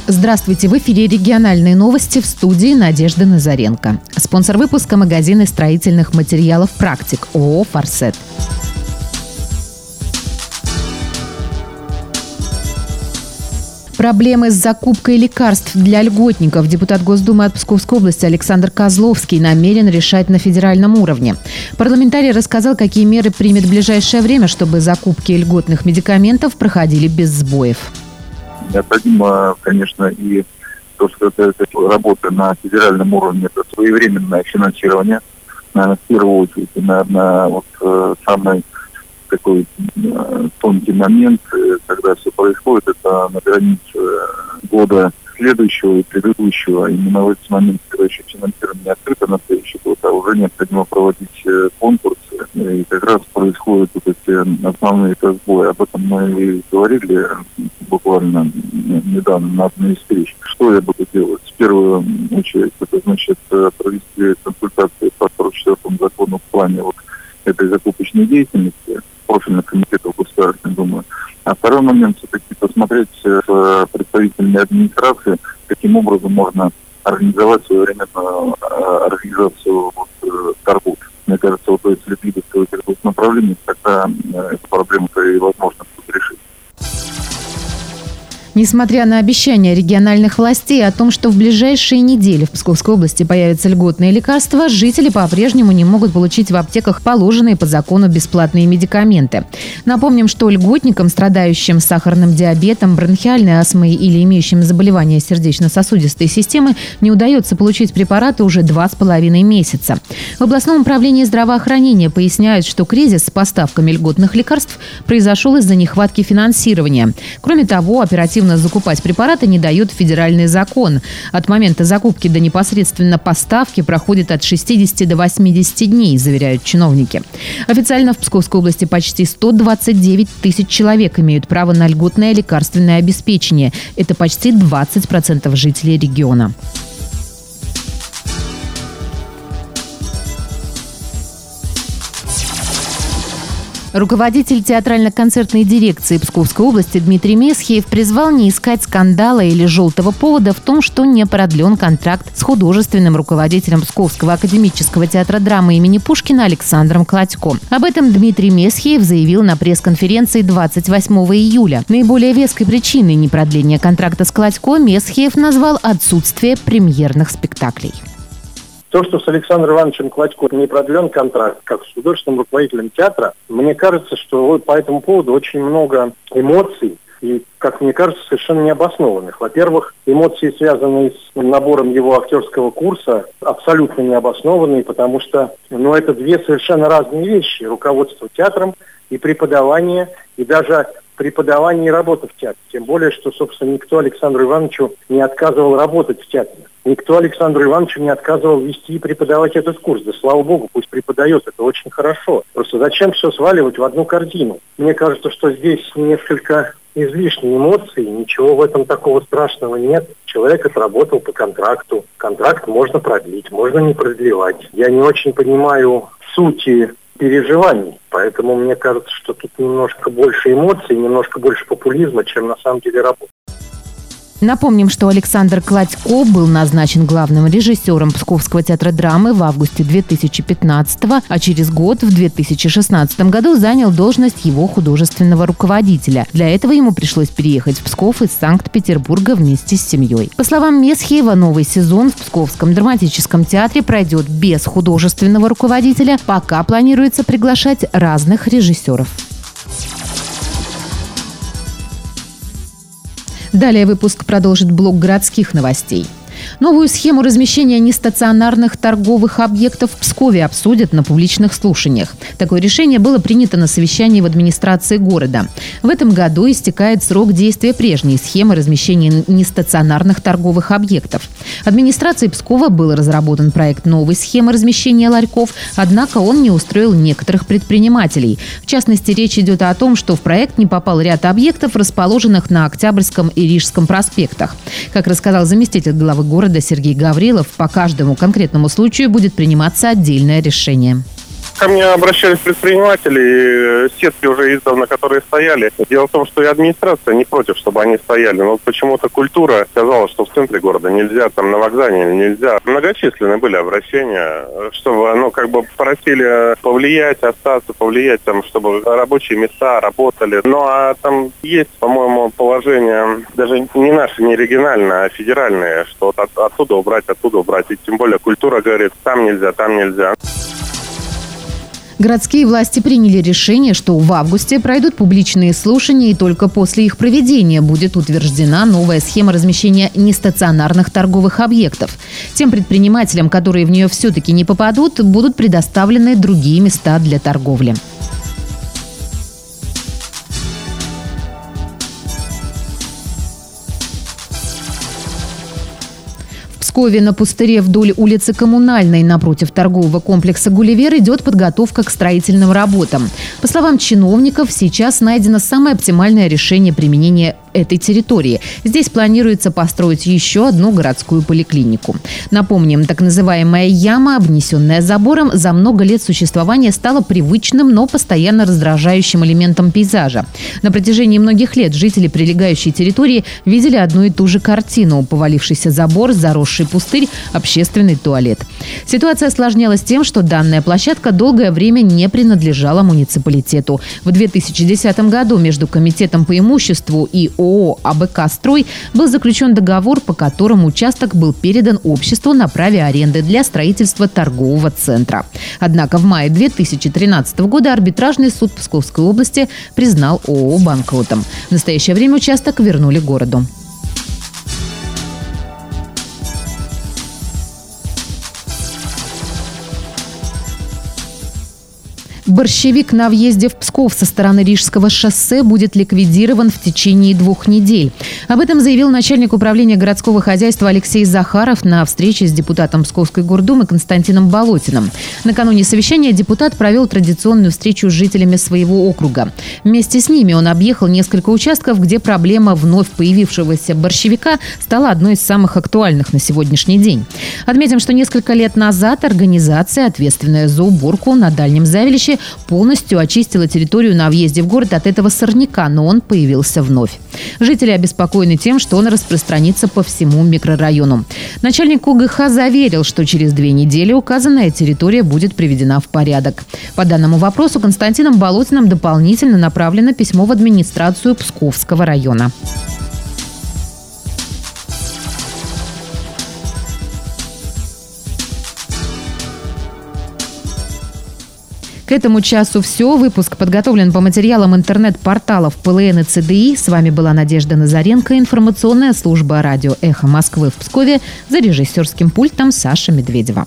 Здравствуйте, в эфире региональные новости, в студии Надежда Назаренко. Спонсор выпуска – магазины строительных материалов «Практик» ООО «Форсет». Проблемы с закупкой лекарств для льготников депутат Госдумы от Псковской области Александр Козловский намерен решать на федеральном уровне. Парламентарий рассказал, какие меры примет в ближайшее время, чтобы закупки льготных медикаментов проходили без сбоев. Необходимо, конечно, и то, что это работа на федеральном уровне, это своевременное финансирование. Наверное, в первую очередь, самый такой тонкий момент, когда все происходит, это на границе года следующего и предыдущего. Именно в этот момент, когда еще финансирование не открыто на следующий год, а уже необходимо проводить конкурсы. И как раз происходят вот эти основные сбои. Об этом мы и говорили буквально недавно на одной из встреч. Что я буду делать? В первую очередь, это значит провести консультации по 44-му закону в плане этой закупочной деятельности профильных комитетов Государственной Думы. А второй момент все-таки посмотреть с представителями администрации, каким образом можно организовать своевременную организацию торгов. Мне кажется, если двигаться в этих направлениях, тогда эту проблему-то и возможно будет решить. Несмотря на обещания региональных властей о том, что в ближайшие недели в Псковской области появятся льготные лекарства, жители по-прежнему не могут получить в аптеках положенные по закону бесплатные медикаменты. Напомним, что льготникам, страдающим сахарным диабетом, бронхиальной астмой или имеющим заболевания сердечно-сосудистой системы, не удается получить препараты уже 2,5 месяца. В областном управлении здравоохранения поясняют, что кризис с поставками льготных лекарств произошел из-за нехватки финансирования. Кроме того, оперативно закупать препараты не дает федеральный закон. От момента закупки до непосредственно поставки проходит от 60 до 80 дней, заверяют чиновники. Официально в Псковской области почти 129 тысяч человек имеют право на льготное лекарственное обеспечение. Это почти 20% жителей региона. Руководитель театрально-концертной дирекции Псковской области Дмитрий Месхиев призвал не искать скандала или желтого повода в том, что не продлен контракт с художественным руководителем Псковского академического театра драмы имени Пушкина Александром Кладько. Об этом Дмитрий Месхиев заявил на пресс-конференции 28 июля. Наиболее веской причиной непродления контракта с Кладько Месхиев назвал отсутствие премьерных спектаклей. То, что с Александром Ивановичем Кладько не продлен контракт, как с художественным руководителем театра, мне кажется, что по этому поводу очень много эмоций и, как мне кажется, совершенно необоснованных. Во-первых, эмоции, связанные с набором его актерского курса, абсолютно необоснованные, потому что это две совершенно разные вещи. Руководство театром и преподавание, и даже преподавание и работа в театре. Тем более, что, собственно, никто Александру Ивановичу не отказывал работать в театре. Никто Александру Ивановичу не отказывал вести и преподавать этот курс. Да слава богу, пусть преподает, это очень хорошо. Просто зачем все сваливать в одну корзину? Мне кажется, что здесь несколько излишние эмоции, ничего в этом такого страшного нет. Человек отработал по контракту. Контракт можно продлить, можно не продлевать. Я не очень понимаю сути переживаний. Поэтому мне кажется, что тут немножко больше эмоций, немножко больше популизма, чем на самом деле работа. Напомним, что Александр Кладько был назначен главным режиссером Псковского театра драмы в августе 2015-го, а через год, в 2016 году, занял должность его художественного руководителя. Для этого ему пришлось переехать в Псков из Санкт-Петербурга вместе с семьей. По словам Месхиева, новый сезон в Псковском драматическом театре пройдет без художественного руководителя, пока планируется приглашать разных режиссеров. Далее выпуск продолжит блок городских новостей. Новую схему размещения нестационарных торговых объектов в Пскове обсудят на публичных слушаниях. Такое решение было принято на совещании в администрации города. В этом году истекает срок действия прежней схемы размещения нестационарных торговых объектов. Администрацией Пскова был разработан проект новой схемы размещения ларьков, однако он не устроил некоторых предпринимателей. В частности, речь идет о том, что в проект не попал ряд объектов, расположенных на Октябрьском и Рижском проспектах. Как рассказал заместитель главы города Сергей Гаврилов, по каждому конкретному случаю будет приниматься отдельное решение. Ко мне обращались предприниматели, сетки уже издавна, которые стояли. Дело в том, что и администрация не против, чтобы они стояли. Но почему-то культура сказала, что в центре города нельзя, там на вокзале нельзя. Многочисленные были обращения, чтобы, просили повлиять, остаться, повлиять, чтобы рабочие места работали. Ну, а там есть, по-моему, положение, даже не наше, не региональное, а федеральное, что оттуда убрать. И тем более культура говорит, там нельзя, там нельзя. Городские власти приняли решение, что в августе пройдут публичные слушания, и только после их проведения будет утверждена новая схема размещения нестационарных торговых объектов. Тем предпринимателям, которые в нее все-таки не попадут, будут предоставлены другие места для торговли. В Пскове на пустыре вдоль улицы Коммунальной напротив торгового комплекса «Гулливер» идет подготовка к строительным работам. По словам чиновников, сейчас найдено самое оптимальное решение применения этой территории. Здесь планируется построить еще одну городскую поликлинику. Напомним, так называемая яма, обнесенная забором, за много лет существования стала привычным, но постоянно раздражающим элементом пейзажа. На протяжении многих лет жители прилегающей территории видели одну и ту же картину: повалившийся забор, заросший пустырь, общественный туалет. Ситуация осложнялась тем, что данная площадка долгое время не принадлежала муниципалитету. В 2010 году между Комитетом по имуществу и ООО «АБК Строй» был заключен договор, по которому участок был передан обществу на праве аренды для строительства торгового центра. Однако в мае 2013 года арбитражный суд Псковской области признал ООО банкротом. В настоящее время участок вернули городу. Борщевик на въезде в Псков со стороны Рижского шоссе будет ликвидирован в течение 2 недель. Об этом заявил начальник управления городского хозяйства Алексей Захаров на встрече с депутатом Псковской гордумы Константином Болотиным. Накануне совещания депутат провел традиционную встречу с жителями своего округа. Вместе с ними он объехал несколько участков, где проблема вновь появившегося борщевика стала одной из самых актуальных на сегодняшний день. Отметим, что несколько лет назад организация, ответственная за уборку на Дальнем Завелище, полностью очистила территорию на въезде в город от этого сорняка, но он появился вновь. Жители обеспокоены тем, что он распространится по всему микрорайону. Начальник УГХ заверил, что через 2 недели указанная территория будет приведена в порядок. По данному вопросу Константином Болотиным дополнительно направлено письмо в администрацию Псковского района. К этому часу все. Выпуск подготовлен по материалам интернет-порталов ПЛН и ЦДИ. С вами была Надежда Назаренко. Информационная служба радио «Эхо Москвы» в Пскове. За режиссерским пультом Саша Медведева.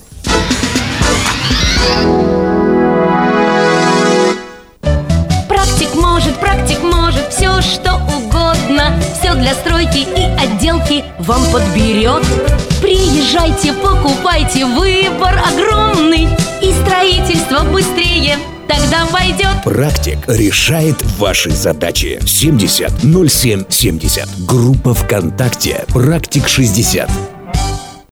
Практик может все, что угодно. Все для стройки и отделки вам подберет. Приезжайте, покупайте, выбор огромный. И строительство быстрее тогда пойдет. Практик решает ваши задачи. 70 07 70. Группа ВКонтакте «Практик 60».